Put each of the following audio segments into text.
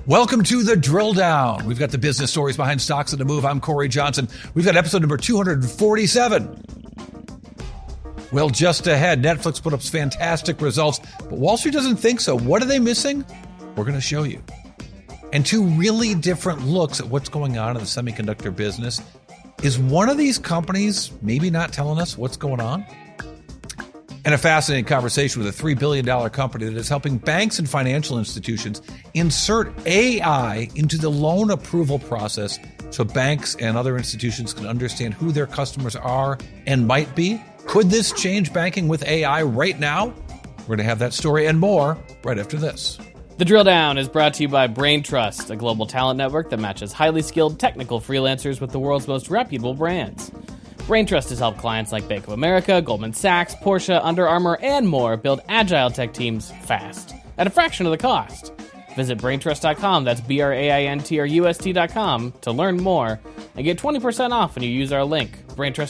Welcome to The Drill Down. We've got the business stories behind stocks on the move. I'm Corey Johnson. We've got episode number 247. Well, just ahead, Netflix put up fantastic results, but Wall Street doesn't think so. What are they missing? We're going to show you. And two really different looks at what's going on in the semiconductor business. Is one of these companies maybe not telling us what's going on? And a fascinating conversation with a $3 billion company that is helping banks and financial institutions insert AI into the loan approval process so banks and other institutions can understand who their customers are and might be. Could this change banking with AI right now? We're going to have that story and more right after this. The Drill Down is brought to you by Braintrust, a global talent network that matches highly skilled technical freelancers with the world's most reputable brands. Braintrust has helped clients like Bank of America, Goldman Sachs, Porsche, Under Armour, and more build agile tech teams fast, at a fraction of the cost. Visit Braintrust.com, that's BRAINTRUST.com, to learn more and get 20% off when you use our link,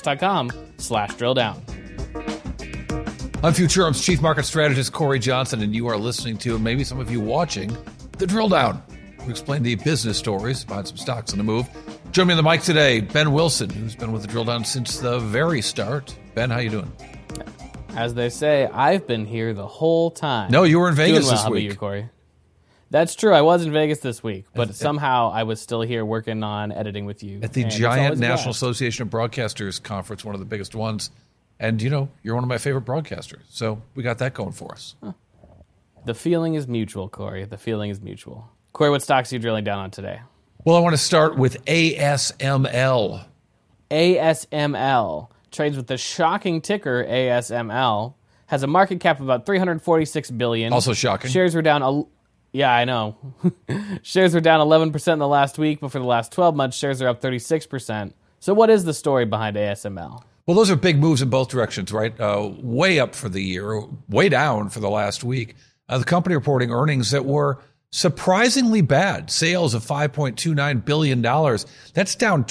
Braintrust.com/drilldown. I'm Futurum's Chief Market Strategist Corey Johnson, and you are listening to, and maybe some of you watching, The Drill Down. We explain the business stories behind some stocks on the move. Join me on the mic today, Ben Wilson, who's been with The Drill Down since the very start. Ben, how you doing? As they say, I've been here the whole time. No, you were in Vegas this week. How about you, Corey? That's true. I was in Vegas this week, but somehow I was still here working on editing with you. At the giant National Association of Broadcasters conference, one of the biggest ones. And, you know, you're one of my favorite broadcasters. So we got that going for us. Huh. The feeling is mutual, Corey. The feeling is mutual. Corey, what stocks are you drilling down on today? Well, I want to start with ASML. ASML trades with the shocking ticker ASML, has a market cap of about $346 billion. Also shocking. Shares were down, yeah, I know. Shares were down 11% in the last week, but for the last 12 months, shares are up 36%. So what is the story behind ASML? Well, those are big moves in both directions, right? Way up for the year, way down for the last week. The company reporting earnings that were surprisingly bad. Sales of $5.29 billion. That's down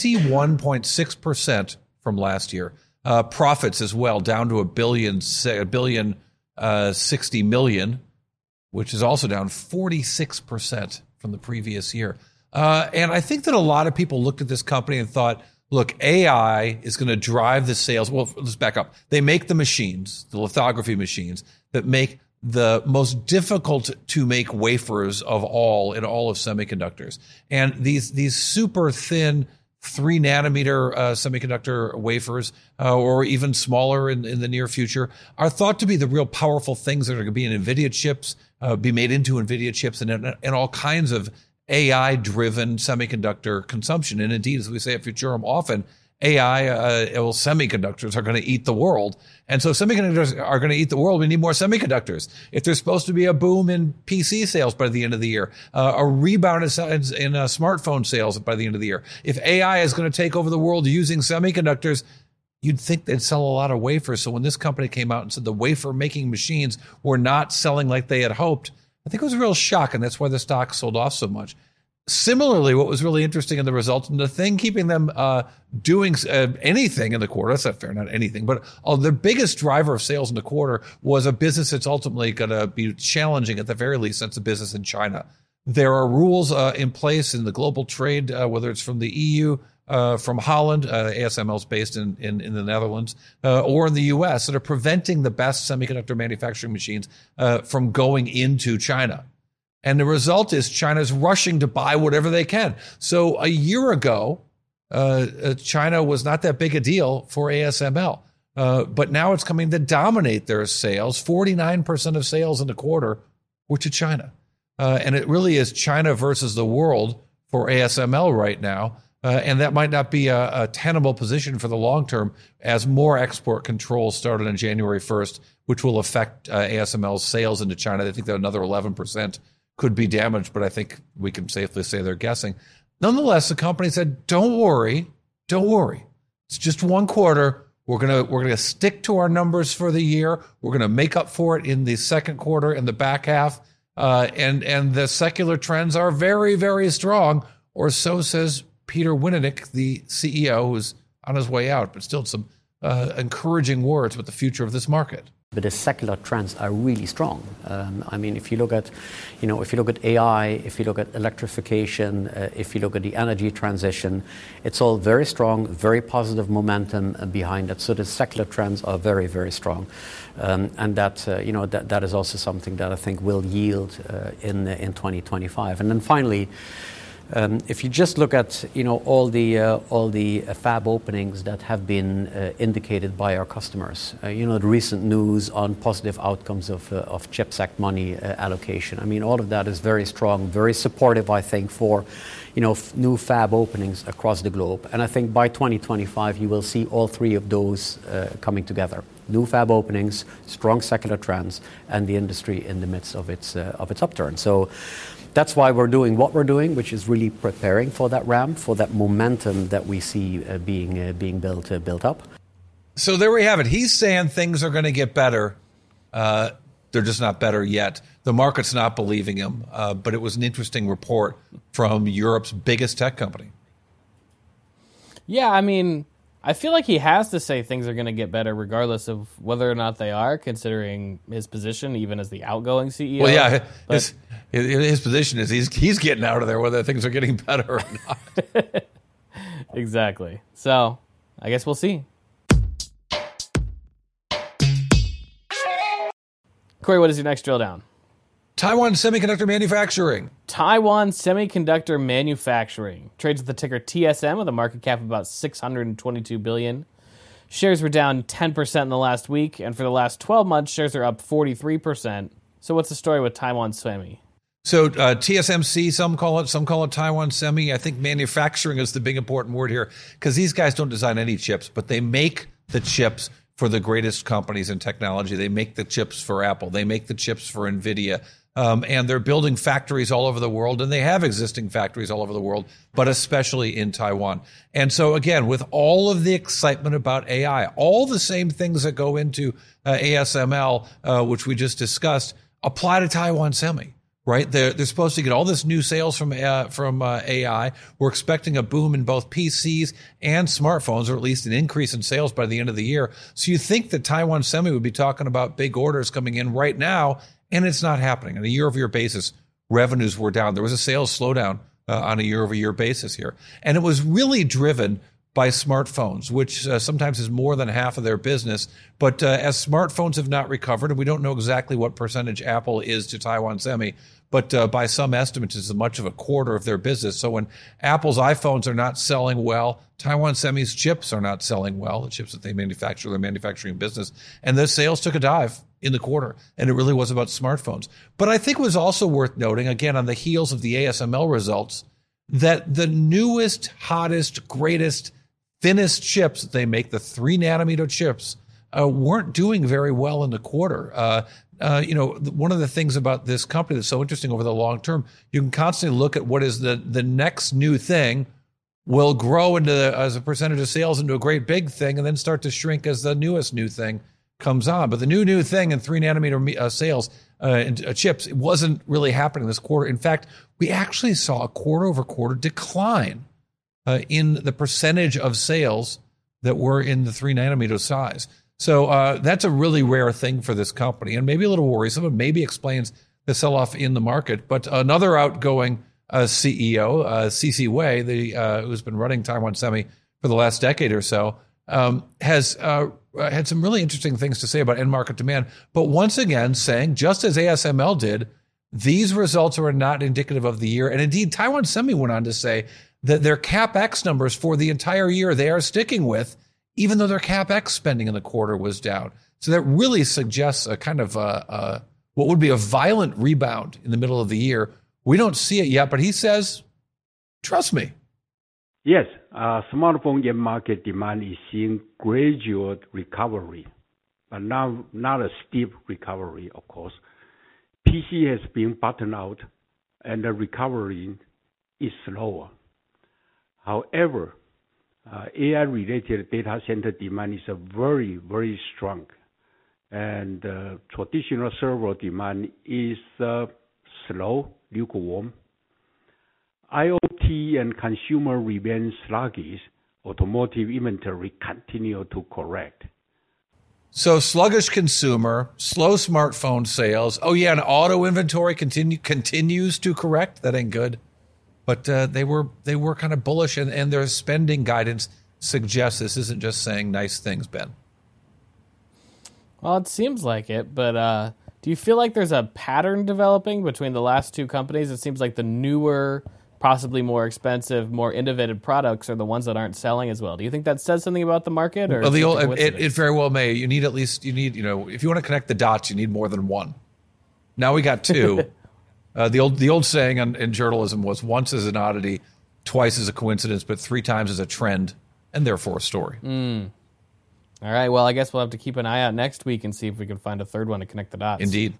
21.6% from last year. Profits as well, down to $1.06 billion, which is also down 46% from the previous year. And I think that a lot of people looked at this company and thought, look, AI is going to drive the sales. Well, let's back up. They make the machines, the lithography machines, that make the most difficult to make wafers of all in all of semiconductors. And these super thin 3 nanometer semiconductor wafers, or even smaller in the near future, are thought to be the real powerful things that are going to be in NVIDIA chips, be made into NVIDIA chips, and all kinds of AI-driven semiconductor consumption. And indeed, as we say at Futurum often, semiconductors are going to eat the world. And so semiconductors are going to eat the world. We need more semiconductors. If there's supposed to be a boom in PC sales by the end of the year, a rebound in smartphone sales by the end of the year, if AI is going to take over the world using semiconductors, you'd think they'd sell a lot of wafers. So when this company came out and said the wafer-making machines were not selling like they had hoped, I think it was a real shock, and that's why the stock sold off so much. Similarly, what was really interesting in the results, and the thing keeping them doing anything in the quarter, that's not fair, not anything, but the biggest driver of sales in the quarter was a business that's ultimately going to be challenging, at the very least, that's a business in China. There are rules in place in the global trade, whether it's from the EU, from Holland, ASML is based in the Netherlands, or in the US, that are preventing the best semiconductor manufacturing machines from going into China. And the result is China's rushing to buy whatever they can. So a year ago, China was not that big a deal for ASML. But now it's coming to dominate their sales. 49% of sales in the quarter were to China. And it really is China versus the world for ASML right now. And that might not be a tenable position for the long term as more export controls started on January 1st, which will affect ASML's sales into China. I think that another 11% could be damaged, but I think we can safely say they're guessing. Nonetheless, the company said, don't worry. It's just one quarter. We're gonna stick to our numbers for the year. We're going to make up for it in the second quarter and the back half. And the secular trends are very, very strong, or so says Peter Winick, the CEO, who's on his way out, but still some encouraging words about the future of this market. But the secular trends are really strong. I mean, if you look at AI, if you look at electrification, if you look at the energy transition, it's all very strong, very positive momentum behind it. So the secular trends are very, very strong, and that is also something that I think will yield in 2025. And then finally, if you just look at all the fab openings that have been indicated by our customers, the recent news on positive outcomes of CHIPS Act money allocation. I mean, all of that is very strong, very supportive, I think, for new fab openings across the globe. And I think by 2025 you will see all three of those coming together: new fab openings, strong secular trends, and the industry in the midst of its upturn. So that's why we're doing what we're doing, which is really preparing for that ramp, for that momentum that we see being built up. So there we have it. He's saying things are going to get better. They're just not better yet. The market's not believing him. But it was an interesting report from Europe's biggest tech company. Yeah, I mean, I feel like he has to say things are going to get better regardless of whether or not they are, considering his position, even as the outgoing CEO. Well, yeah, his position is he's getting out of there whether things are getting better or not. Exactly. So I guess we'll see. Corey, what is your next drill down? Taiwan Semiconductor Manufacturing. Taiwan Semiconductor Manufacturing trades with the ticker TSM with a market cap of about $622 billion. Shares were down 10% in the last week, and for the last 12 months, shares are up 43%. So what's the story with Taiwan Semi? So TSMC, some call it Taiwan Semi. I think manufacturing is the big important word here, because these guys don't design any chips, but they make the chips for the greatest companies in technology. They make the chips for Apple. They make the chips for NVIDIA. And they're building factories all over the world, and they have existing factories all over the world, but especially in Taiwan. And so, again, with all of the excitement about AI, all the same things that go into ASML, which we just discussed, apply to Taiwan Semi, right? They're supposed to get all this new sales from AI. We're expecting a boom in both PCs and smartphones, or at least an increase in sales by the end of the year. So you think that Taiwan Semi would be talking about big orders coming in right now, and it's not happening. On a year-over-year basis, revenues were down. There was a sales slowdown on a year-over-year basis here. And it was really driven by smartphones, which sometimes is more than half of their business. But as smartphones have not recovered, and we don't know exactly what percentage Apple is to Taiwan Semi, but by some estimates, it's as much of a quarter of their business. So when Apple's iPhones are not selling well, Taiwan Semi's chips are not selling well, the chips that they manufacture, their manufacturing business. And the sales took a dive in the quarter, and it really was about smartphones. But I think it was also worth noting, again, on the heels of the ASML results, that the newest, hottest, greatest, thinnest chips that they make, the 3-nanometer chips, weren't doing very well in the quarter. One of the things about this company that's so interesting over the long term, you can constantly look at what is the next new thing will grow as a percentage of sales into a great big thing, and then start to shrink as the newest new thing comes on. But the new thing in 3-nanometer sales and chips, it wasn't really happening this quarter. In fact, we actually saw a quarter-over-quarter decline in the percentage of sales that were in the 3-nanometer size. So that's a really rare thing for this company, and maybe a little worrisome, and maybe explains the sell-off in the market. But another outgoing CEO, C.C. Wei, who's been running Taiwan Semi for the last decade or so, has had some really interesting things to say about end market demand. But once again, saying, just as ASML did, these results are not indicative of the year. And indeed, Taiwan Semi went on to say that their CapEx numbers for the entire year they are sticking with, even though their CapEx spending in the quarter was down. So that really suggests a kind of what would be a violent rebound in the middle of the year. We don't see it yet, but he says, trust me. Yes, smartphone end market demand is seeing gradual recovery, but not a steep recovery, of course. PC has been bottomed out, and the recovery is slower. However, AI-related data center demand is very, very strong, and traditional server demand is slow, lukewarm. IoT and consumer remain sluggish. Automotive inventory continue to correct. So sluggish consumer, slow smartphone sales. Oh yeah, and auto inventory continues to correct. That ain't good. But they were kind of bullish, and their spending guidance suggests this isn't just saying nice things, Ben. Well, it seems like it, but do you feel like there's a pattern developing between the last two companies? It seems like the newer, possibly more expensive, more innovative products are the ones that aren't selling as well. Do you think that says something about the market? Or well, it very well may. You need, if you want to connect the dots, you need more than one. Now we got two. The old saying in journalism was once is an oddity, twice is a coincidence, but three times is a trend, and therefore a story. All right, well, I guess we'll have to keep an eye out next week and see if we can find a third one to connect the dots. Indeed.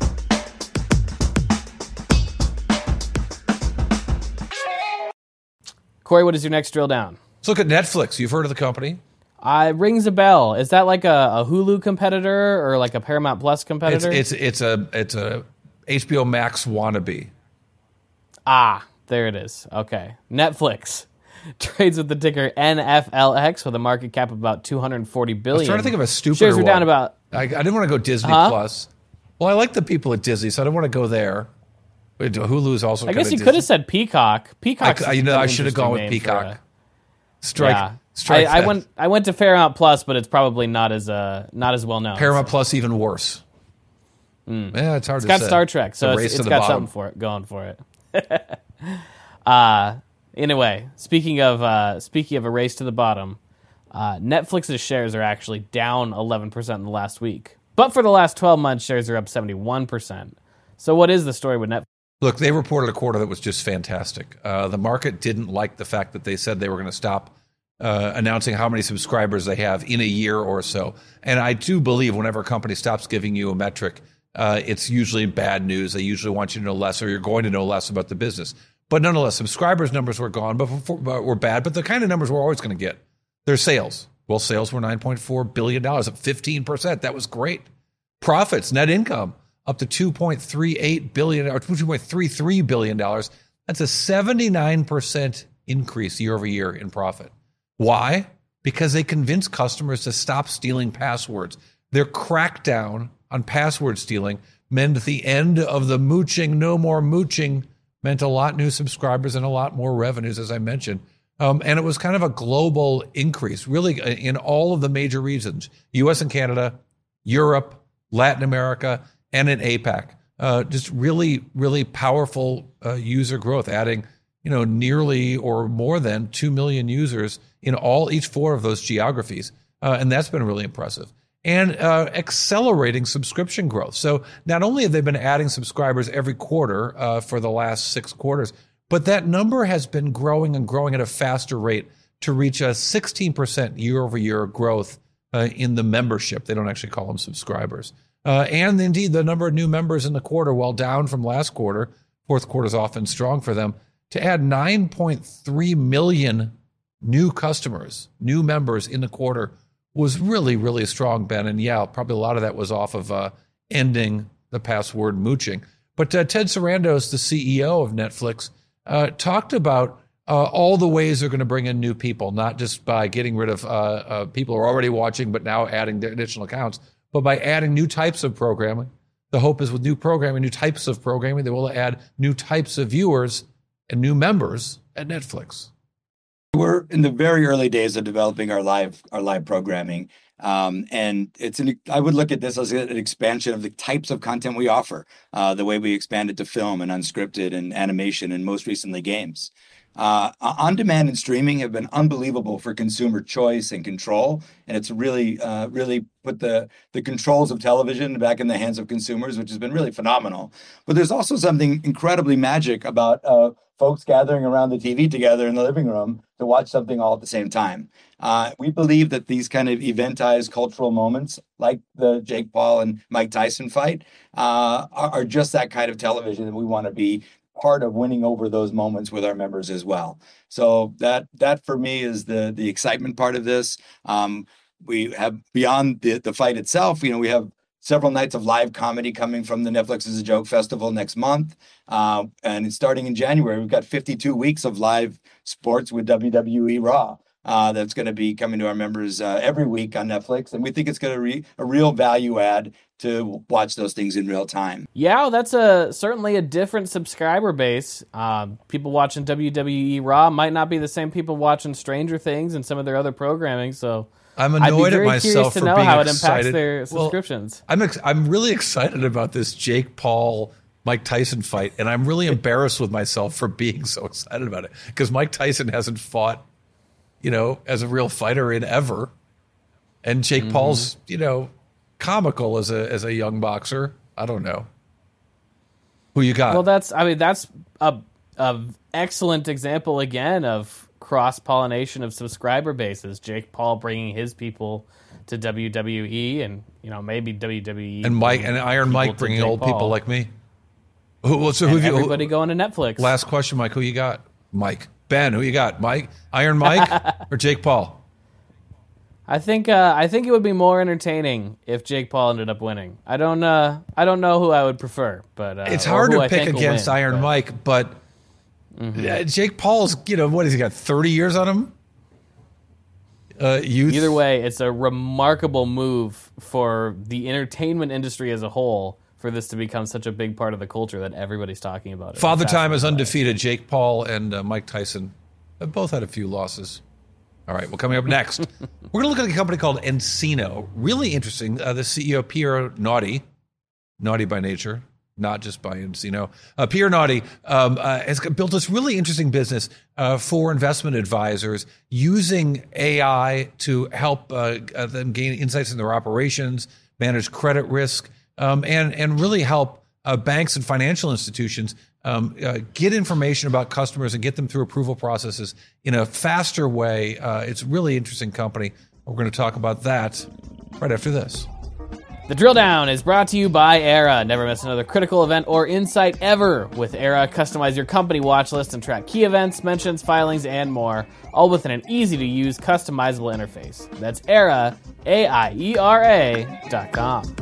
Corey, what is your next drill down? Let's look at Netflix. You've heard of the company. It rings a bell. Is that like a Hulu competitor or like a Paramount Plus competitor? It's a HBO Max wannabe. There it is. Okay. Netflix trades with the ticker NFLX with a market cap of about $240 billion. I was trying to think of a stupider Shares are down one. about... I didn't want to go Disney Plus. Well, I like the people at Disney, so I don't want to go there. But Hulu is also. I guess you could have said Peacock. Peacock. I should have gone with Peacock. Strike. I went to Paramount Plus, but it's probably not as well known. Paramount Plus even worse. Yeah, it's hard to say. It's got Star Trek, so it's got something going for it. Anyway, speaking of a race to the bottom, Netflix's shares are actually down 11% in the last week. But for the last 12 months, shares are up 71%. So what is the story with Netflix? Look, they reported a quarter that was just fantastic. The market didn't like the fact that they said they were going to stop announcing how many subscribers they have in a year or so. And I do believe whenever a company stops giving you a metric, it's usually bad news. They usually want you to know less, or you're going to know less about the business. But nonetheless, subscribers numbers were gone, but were bad. But the kind of numbers we're always going to get. Their sales. Well, sales were $9.4 billion, up 15%. That was great. Profits, net income, up to $2.38 billion or $2.33 billion. That's a 79% increase year over year in profit. Why? Because they convinced customers to stop stealing passwords. Their crackdown on password stealing meant the end of the mooching, no more mooching, meant a lot new subscribers and a lot more revenues, as I mentioned. And it was kind of a global increase, really, in all of the major regions, U.S. and Canada, Europe, Latin America, and in APAC. Just really, really powerful user growth, adding nearly or more than 2 million users in each four of those geographies. And that's been really impressive. And accelerating subscription growth. So not only have they been adding subscribers every quarter for the last 6 quarters, but that number has been growing and growing at a faster rate to reach a 16% year-over-year growth in the membership. They don't actually call them subscribers. And indeed, the number of new members in the quarter, while down from last quarter, fourth quarter is often strong for them, to add 9.3 million new customers, new members in the quarter was really, really strong, Ben. And yeah, probably a lot of that was off of ending the password mooching. But Ted Sarandos, the CEO of Netflix, talked about all the ways they're going to bring in new people, not just by getting rid of people who are already watching, but now adding additional accounts, but by adding new types of programming. The hope is with new programming, new types of programming, they will add new types of viewers and new members at Netflix. We're in the very early days of developing our live programming. And I would look at this as an expansion of the types of content we offer, the way we expanded to film and unscripted and animation and most recently games. On-demand and streaming have been unbelievable for consumer choice and control, and it's really put the controls of television back in the hands of consumers, which has been really phenomenal. But there's also something incredibly magic about folks gathering around the TV together in the living room to watch something all at the same time. We believe that these kind of eventized cultural moments, like the Jake Paul and Mike Tyson fight, are just that kind of television that we want to be part of, winning over those moments with our members as well. So that for me is the excitement part of this. We have, beyond the fight itself, we have several nights of live comedy coming from the Netflix is a Joke Festival next month. And starting in January, we've got 52 weeks of live sports with WWE Raw. that's going to be coming to our members every week on Netflix. And we think it's going to be a real value add to watch those things in real time. Yeah, that's certainly a different subscriber base. People watching WWE Raw might not be the same people watching Stranger Things and some of their other programming. So I'm annoyed at myself to for know being how it excited. impacts their subscriptions. Well, I'm really excited about this Jake Paul Mike Tyson fight, and I'm really embarrassed with myself for being so excited about it because Mike Tyson hasn't fought, as a real fighter in ever, and Jake Paul's, comical as a young boxer. I don't know who you got. Well, that's a excellent example again of cross-pollination of subscriber bases. Jake Paul bringing his people to WWE, and maybe WWE and Iron Mike bringing old Paul. people like me. Everybody going to Netflix. Last question, Mike. Who you got? Mike. Ben. Who you got? Mike. Iron Mike or Jake Paul? I think it would be more entertaining if Jake Paul ended up winning. I don't know who I would prever, but it's hard to pick against Iron Mike. But Jake Paul's, what has he got? 30 years on him. Youth. Either way, it's a remarkable move for the entertainment industry as a whole for this to become such a big part of the culture that everybody's talking about it. Father Time is undefeated. Jake Paul and Mike Tyson have both had a few losses. All right, well, coming up next, we're going to look at a company called nCino. Really interesting. The CEO, Pierre Naughty by nature, not just by nCino. Pierre Naughty has built this really interesting business for investment advisors using AI to help them gain insights in their operations, manage credit risk, and really help banks and financial institutions get information about customers and get them through approval processes in a faster way. It's a really interesting company. We're going to talk about that right after this. The Drill Down is brought to you by Era. Never miss another critical event or insight ever with Era. Customize your company watch list and track key events, mentions, filings, and more, all within an easy-to-use, customizable interface. That's Era, AIERA.com.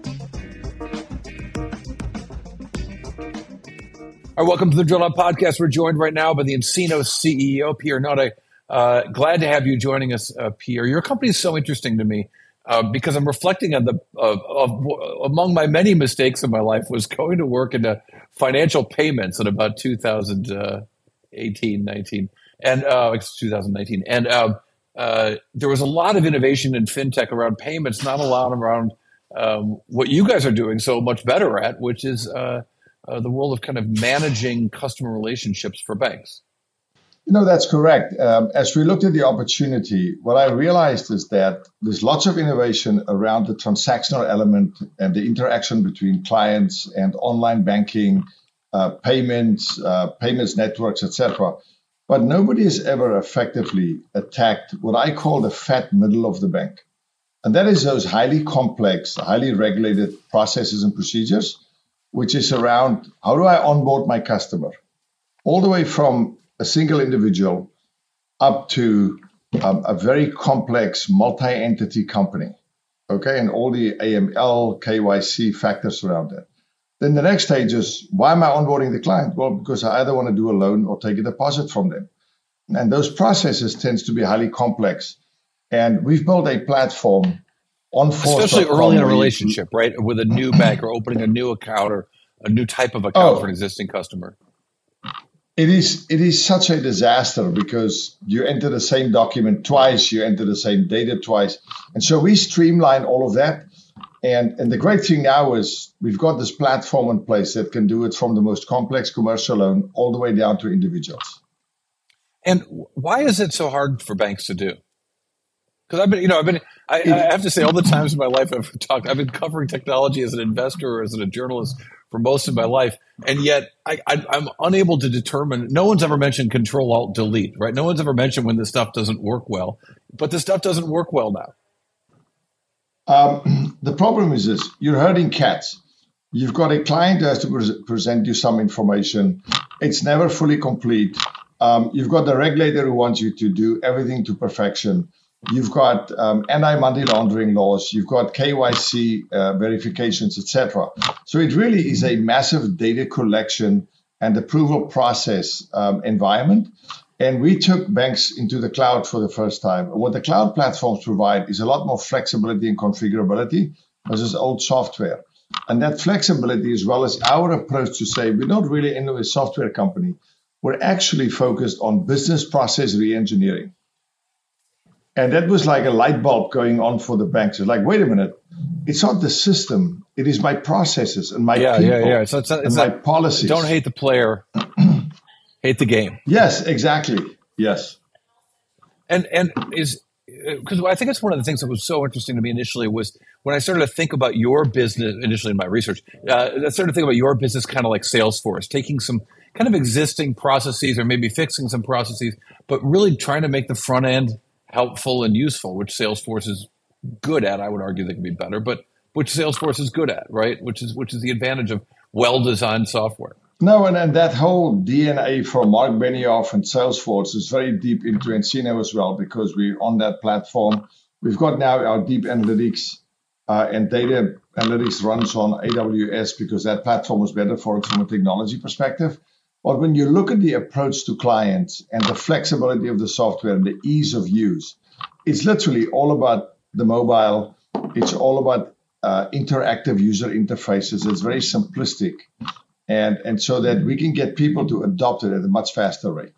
All right, welcome to the Drill Down Podcast. We're joined right now by the nCino CEO, Pierre Naughty. Glad to have you joining us, Pierre. Your company is so interesting to me because I'm reflecting on among my many mistakes in my life was going to work into financial payments in about 2018, 19, and 2019. And there was a lot of innovation in fintech around payments, not a lot around what you guys are doing so much better at, which is the world of kind of managing customer relationships for banks. That's correct. As we looked at the opportunity, what I realized is that there's lots of innovation around the transactional element and the interaction between clients and online banking, payments networks, etc. But nobody has ever effectively attacked what I call the fat middle of the bank. And that is those highly complex, highly regulated processes and procedures, which is around how do I onboard my customer, all the way from a single individual up to a very complex multi-entity company, okay, and all the AML, KYC factors around that. Then the next stage is, why am I onboarding the client? Well, because I either want to do a loan or take a deposit from them. And those processes tends to be highly complex. And we've built a platform on especially early in a relationship, right, with a new bank or opening a new account or a new type of account for an existing customer. It is such a disaster because you enter the same document twice, you enter the same data twice. And so we streamline all of that. And the great thing now is we've got this platform in place that can do it from the most complex commercial loan all the way down to individuals. And why is it so hard for banks to do? Because I have to say, all the times in my life I've been covering technology as an investor or as a journalist for most of my life, and yet I'm unable to determine. No one's ever mentioned Control-Alt-Delete, right? No one's ever mentioned when this stuff doesn't work well, but this stuff doesn't work well now. The problem is this: you're herding cats. You've got a client who has to present you some information. It's never fully complete. You've got the regulator who wants you to do everything to perfection. You've got anti-money laundering laws. You've got KYC verifications, etc. So it really is a massive data collection and approval process environment. And we took banks into the cloud for the first time. What the cloud platforms provide is a lot more flexibility and configurability versus old software. And that flexibility, as well as our approach to say, we're not really into a software company. We're actually focused on business process reengineering. And that was like a light bulb going on for the banks. It's like, wait a minute, it's not the system. It is my processes and my people So it's my policies. Don't hate the player, hate the game. Yes, exactly. Yes. And is because I think it's one of the things that was so interesting to me initially was when I started to think about your business initially in my research. I started to think about your business kind of like Salesforce, taking some kind of existing processes or maybe fixing some processes, but really trying to make the front end helpful and useful, which Salesforce is good at. I would argue they can be better, but which Salesforce is good at, right? Which is the advantage of well-designed software. No, and that whole DNA from Mark Benioff and Salesforce is very deep into nCino as well, because we're on that platform. We've got now our deep analytics and data analytics runs on AWS because that platform was better for it from a technology perspective. But when you look at the approach to clients and the flexibility of the software and the ease of use, it's literally all about the mobile. It's all about interactive user interfaces. It's very simplistic. And so that we can get people to adopt it at a much faster rate.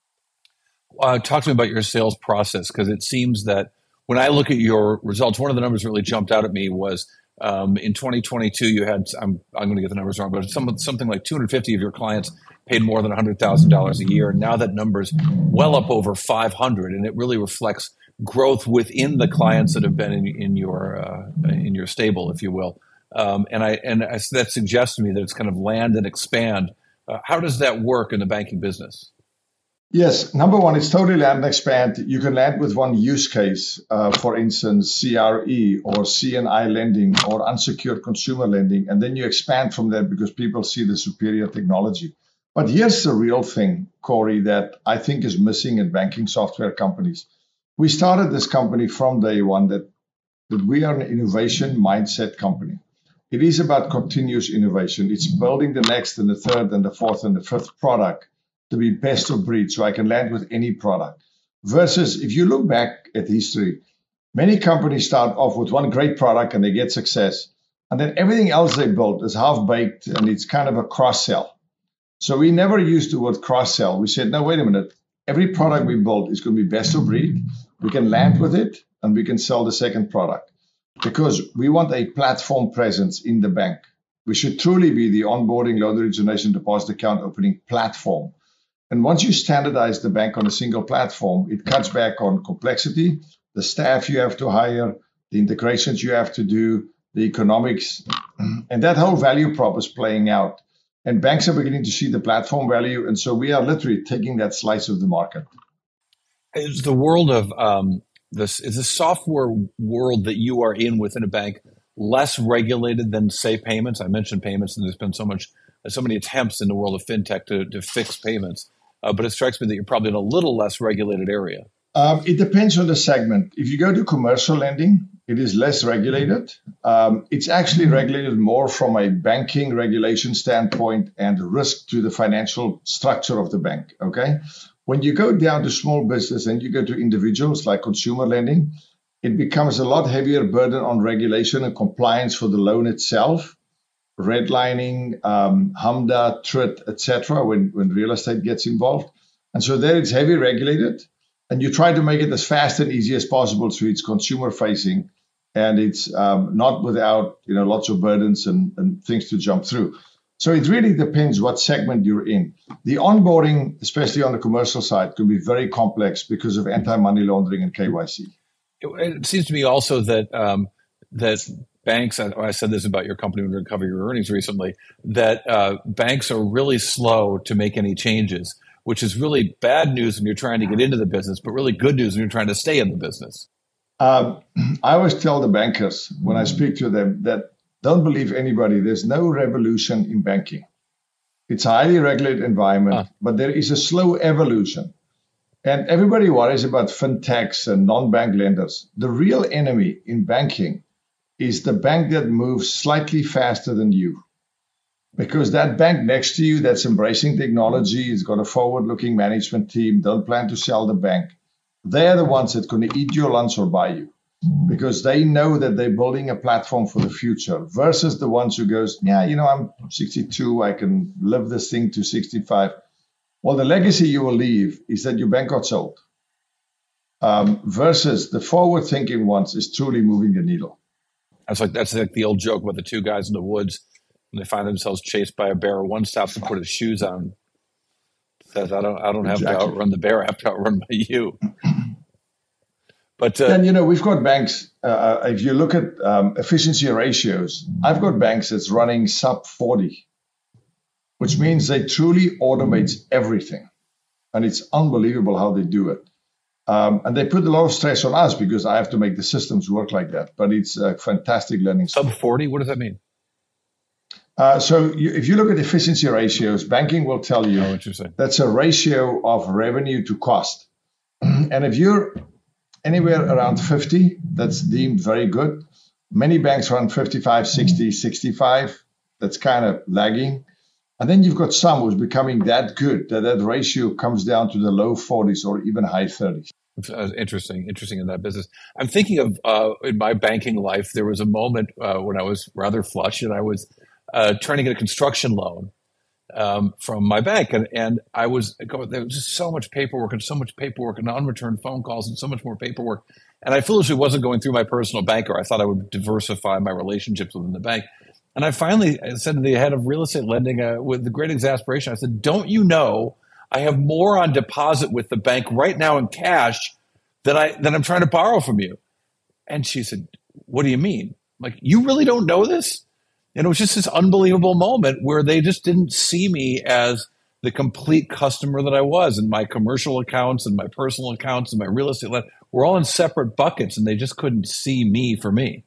Talk to me about your sales process, because it seems that when I look at your results, one of the numbers that really jumped out at me was in 2022, you had, I'm going to get the numbers wrong, but something like 250 of your clients paid more than $100,000 a year. And now that number's well up over 500, and it really reflects growth within the clients that have been in your stable, if you will. That suggests to me that it's kind of land and expand. How does that work in the banking business? Yes, number one, it's totally land and expand. You can land with one use case, for instance, CRE or C&I lending or unsecured consumer lending, and then you expand from there because people see the superior technology. But here's the real thing, Corey, that I think is missing in banking software companies. We started this company from day one that we are an innovation mindset company. It is about continuous innovation. It's building the next and the third and the fourth and the fifth product to be best of breed, so I can land with any product. Versus if you look back at history, many companies start off with one great product and they get success. And then everything else they built is half-baked and it's kind of a cross-sell. So we never used the word cross-sell. We said, no, wait a minute. Every product we build is going to be best of breed. We can land with it and we can sell the second product because we want a platform presence in the bank. We should truly be the onboarding, loan origination, deposit account opening platform. And once you standardize the bank on a single platform, it cuts back on complexity, the staff you have to hire, the integrations you have to do, the economics, and that whole value prop is playing out. And banks are beginning to see the platform value. And so we are literally taking that slice of the market. Is the world of is the software world that you are in within a bank less regulated than, say, payments? I mentioned payments, and there's been so many attempts in the world of fintech to fix payments. But it strikes me that you're probably in a little less regulated area. It depends on the segment. If you go to commercial lending, it is less regulated. It's actually regulated more from a banking regulation standpoint and risk to the financial structure of the bank. Okay. When you go down to small business and you go to individuals like consumer lending, it becomes a lot heavier burden on regulation and compliance for the loan itself, redlining, HMDA, TRIT, etc. When real estate gets involved. And so there it's heavy regulated. And you try to make it as fast and easy as possible so it's consumer facing and it's not without lots of burdens and things to jump through. So it really depends what segment you're in. The onboarding, especially on the commercial side, can be very complex because of anti-money laundering and KYC. It seems to me also that that banks, I said this about your company when we were covering your earnings recently, that banks are really slow to make any changes, which is really bad news when you're trying to get into the business, but really good news when you're trying to stay in the business. I always tell the bankers when I speak to them that don't believe anybody. There's no revolution in banking. It's a highly regulated environment, but there is a slow evolution. And everybody worries about fintechs and non-bank lenders. The real enemy in banking is the bank that moves slightly faster than you. Because that bank next to you that's embracing technology, it's got a forward-looking management team, don't plan to sell the bank. They're the ones that going to eat your lunch or buy you, because they know that they're building a platform for the future, versus the ones who goes, yeah, I'm 62, I can live this thing to 65. Well, the legacy you will leave is that your bank got sold, versus the forward-thinking ones is truly moving the needle. That's like the old joke about the two guys in the woods when they find themselves chased by a bear. One stops to put his shoes on, says, "I don't have to outrun the bear. I have to outrun you." But then we've got banks. If you look at efficiency ratios, I've got banks that's running sub 40, which means they truly automate everything, and it's unbelievable how they do it. And they put a lot of stress on us because I have to make the systems work like that. But it's a fantastic learning. Sub 40, what does that mean? If you look at efficiency ratios, banking will tell you that's a ratio of revenue to cost. And if you're anywhere around 50, that's deemed very good. Many banks run 55, 60, 65. That's kind of lagging. And then you've got some who's becoming that good that ratio comes down to the low 40s or even high 30s. Interesting in that business. I'm thinking of in my banking life, there was a moment when I was rather flush and I was trying to get a construction loan from my bank. And I was going, there was just so much paperwork and unreturned phone calls and so much more paperwork. And I foolishly wasn't going through my personal banker. I thought I would diversify my relationships within the bank. And I finally said to the head of real estate lending with great exasperation, I said, don't you know I have more on deposit with the bank right now in cash than I'm trying to borrow from you? And she said, what do you mean? I'm like, you really don't know this? And it was just this unbelievable moment where they just didn't see me as the complete customer that I was. And my commercial accounts and my personal accounts and my real estate were all in separate buckets, and they just couldn't see me for me.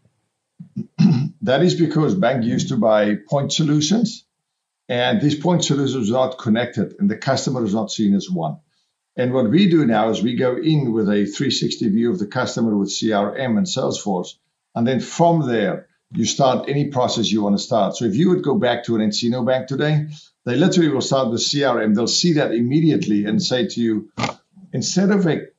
That is because bank used to buy point solutions, and these point solutions are not connected, and the customer is not seen as one. And what we do now is we go in with a 360 view of the customer with CRM and Salesforce, and then from there, you start any process you want to start. So if you would go back to an Encino bank today, they literally will start with CRM. They'll see that immediately and say to you, instead of a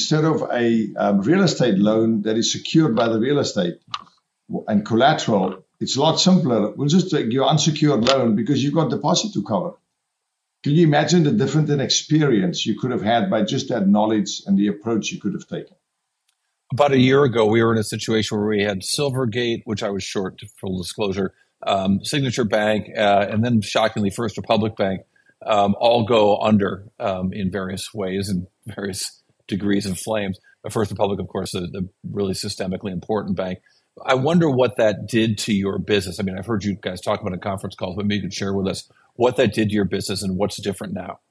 real estate loan that is secured by the real estate and collateral, it's a lot simpler. We'll just take your unsecured loan because you've got deposit to cover. Can you imagine the different experience you could have had by just that knowledge and the approach you could have taken? About a year ago, we were in a situation where we had Silvergate, which I was short, full disclosure, Signature Bank, and then shockingly First Republic Bank, all go under in various ways and various degrees of flames. First Republic, of course, the really systemically important bank. I wonder what that did to your business. I mean, I've heard you guys talk about it in conference calls, but maybe you could share with us what that did to your business and what's different now.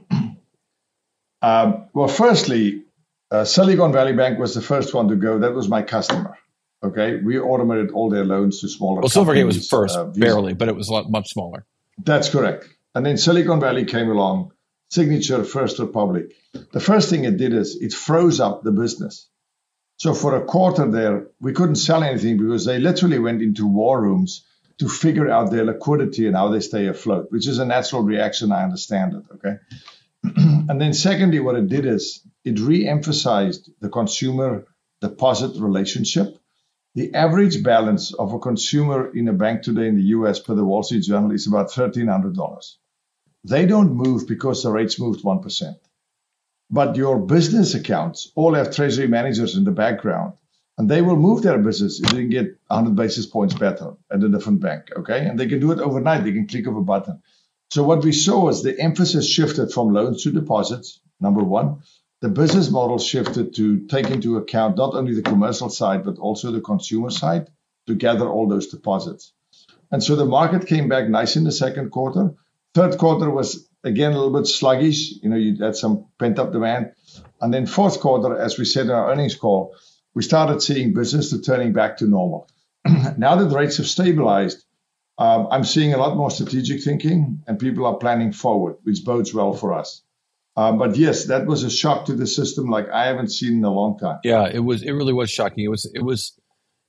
Well, firstly, Silicon Valley Bank was the first one to go. That was my customer. Okay, we automated all their loans to smaller. Well, Silvergate was first, barely, but it was much smaller. That's correct. And then Silicon Valley came along. Signature, First Republic. The first thing it did is it froze up the business. So for a quarter there, we couldn't sell anything because they literally went into war rooms to figure out their liquidity and how they stay afloat, which is a natural reaction. I understand it. Okay. And then secondly, what it did is it re-emphasized the consumer deposit relationship. The average balance of a consumer in a bank today in the US per the Wall Street Journal is about $1,300. They don't move because the rates moved 1%. But your business accounts all have treasury managers in the background, and they will move their business if they can get 100 basis points better at a different bank, okay? And they can do it overnight. They can click of a button. So what we saw is the emphasis shifted from loans to deposits, number one. The business model shifted to take into account not only the commercial side, but also the consumer side to gather all those deposits. And so the market came back nice in the second quarter. Third quarter was, again, a little bit sluggish. You had some pent-up demand. And then fourth quarter, as we said in our earnings call, we started seeing business returning back to normal. Now that rates have stabilized, I'm seeing a lot more strategic thinking, and people are planning forward, which bodes well for us. But yes, that was a shock to the system like I haven't seen in a long time. Yeah, it really was shocking. It was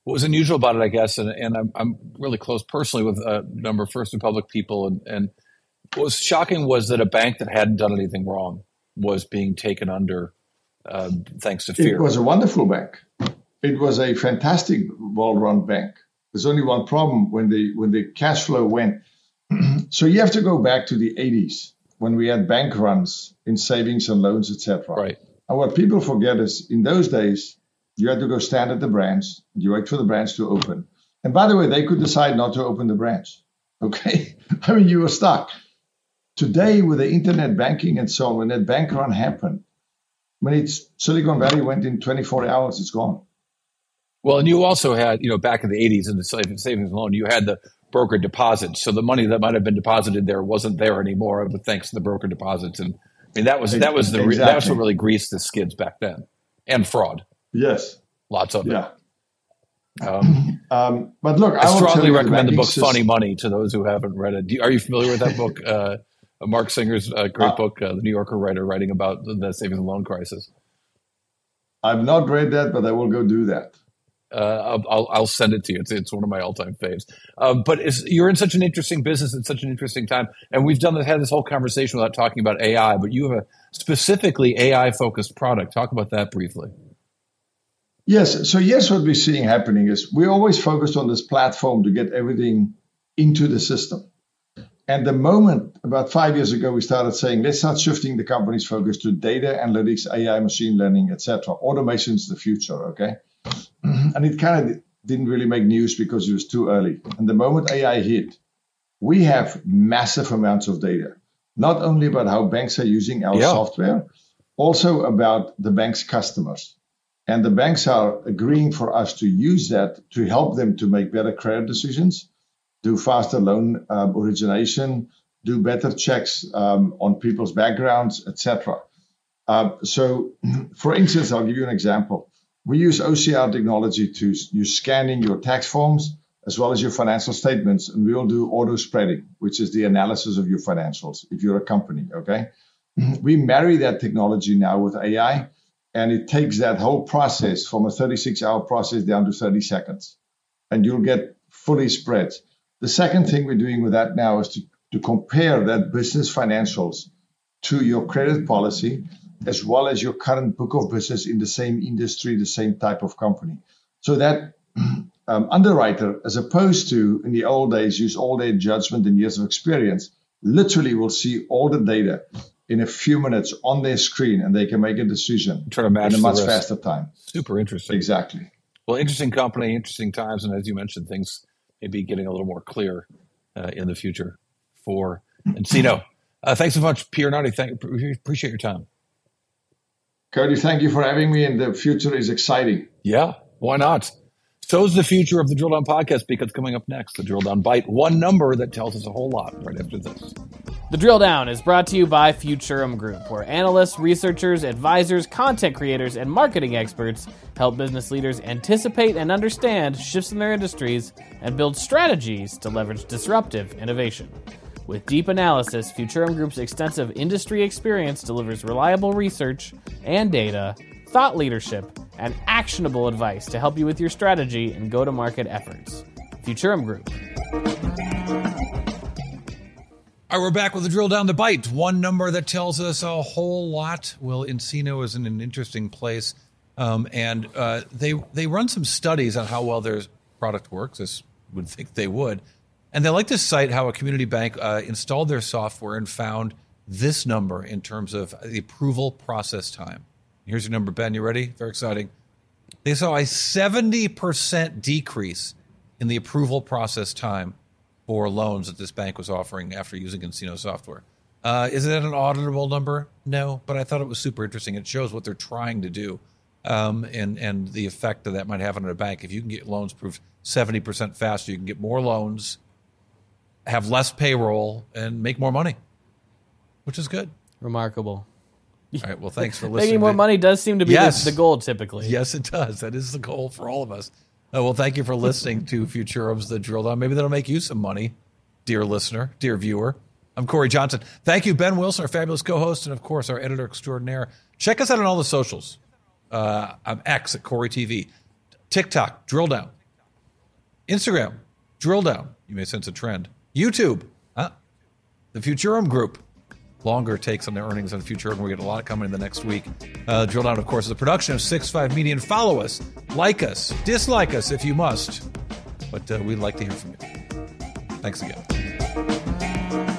what was unusual about it, I guess, and I'm really close personally with a number of First Republic people, and what was shocking was that a bank that hadn't done anything wrong was being taken under thanks to fear. It was a wonderful bank. It was a fantastic, well-run bank. There's only one problem when the cash flow went. So you have to go back to the 80s when we had bank runs in savings and loans, etc. Right. And what people forget is in those days, you had to go stand at the branch. You wait for the branch to open. And by the way, they could decide not to open the branch. Okay. I mean, you were stuck. Today, with the internet banking and so on, when that bank run happened, when Silicon Valley went in 24 hours, it's gone. Well, and you also had, back in the 80s in the savings loan, you had the broker deposits. So the money that might have been deposited there wasn't there anymore, but thanks to the broker deposits. And I mean, that's what really greased the skids back then, and fraud. Yes, lots of it. Yeah. But look, I strongly recommend the book "Funny Money" to those who haven't read it. Are you familiar with that book? Mark Singer's great book, the New Yorker writer, writing about the savings and loan crisis. I've not read that, but I will go do that. I'll send it to you. It's one of my all-time faves. But you're in such an interesting business at such an interesting time, and we've had this whole conversation without talking about AI. But you have a specifically AI-focused product. Talk about that briefly. Yes. So yes, what we're seeing happening is we always focused on this platform to get everything into the system. And the moment about 5 years ago, we started saying, let's start shifting the company's focus to data analytics, AI, machine learning, etc. Automation is the future, okay? And it kind of didn't really make news because it was too early. And the moment AI hit, we have massive amounts of data, not only about how banks are using our software, also about the bank's customers. And the banks are agreeing for us to use that to help them to make better credit decisions, do faster loan origination, do better checks on people's backgrounds, etc. So, for instance, I'll give you an example. We use OCR technology to use scanning your tax forms as well as your financial statements, and we will do auto spreading, which is the analysis of your financials if you're a company, okay? We marry that technology now with AI, and it takes that whole process from a 36-hour process down to 30 seconds, and you'll get fully spread. The second thing we're doing with that now is to compare that business financials to your credit policy, as well as your current book of business in the same industry, the same type of company. So that underwriter, as opposed to in the old days, use all their judgment and years of experience, literally will see all the data in a few minutes on their screen, and they can make a decision in a much faster time. Super interesting. Exactly. Well, interesting company, interesting times, and as you mentioned, things may be getting a little more clear in the future for nCino. Thanks so much, Pierre Nardi. Appreciate your time. Cody, thank you for having me, and the future is exciting. Yeah, why not? So is the future of the Drill Down podcast, because coming up next, the Drill Down Bite, one number that tells us a whole lot right after this. The Drill Down is brought to you by Futurum Group, where analysts, researchers, advisors, content creators, and marketing experts help business leaders anticipate and understand shifts in their industries and build strategies to leverage disruptive innovation. With deep analysis, Futurum Group's extensive industry experience delivers reliable research and data, thought leadership, and actionable advice to help you with your strategy and go-to-market efforts. Futurum Group. All right, we're back with the Drill Down the Bite. One number that tells us a whole lot. Well, nCino is in an interesting place, and they run some studies on how well their product works. This would think they would. And they like to cite how a community bank installed their software and found this number in terms of the approval process time. Here's your number, Ben. You ready? Very exciting. They saw a 70% decrease in the approval process time for loans that this bank was offering after using nCino software. Is it an auditable number? No, but I thought it was super interesting. It shows what they're trying to do and the effect that might have on a bank. If you can get loans approved 70% faster, you can get more loans, have less payroll, and make more money, which is good. Remarkable. All right, well, thanks for listening. Making more money does seem to be the goal typically. Yes, it does. That is the goal for all of us. Well, thank you for listening to Futurum's The Drill Down. Maybe that'll make you some money, dear listener, dear viewer. I'm Corey Johnson. Thank you, Ben Wilson, our fabulous co-host, and, of course, our editor extraordinaire. Check us out on all the socials. I'm X at Corey TV. TikTok, Drill Down. Instagram, drill down. You may sense a trend. YouTube, the Futurum Group. Longer takes on their earnings on Futurum. We get a lot coming in the next week. Drill down, of course, is a production of 6.5 Media. And follow us, like us, dislike us if you must. But we'd like to hear from you. Thanks again.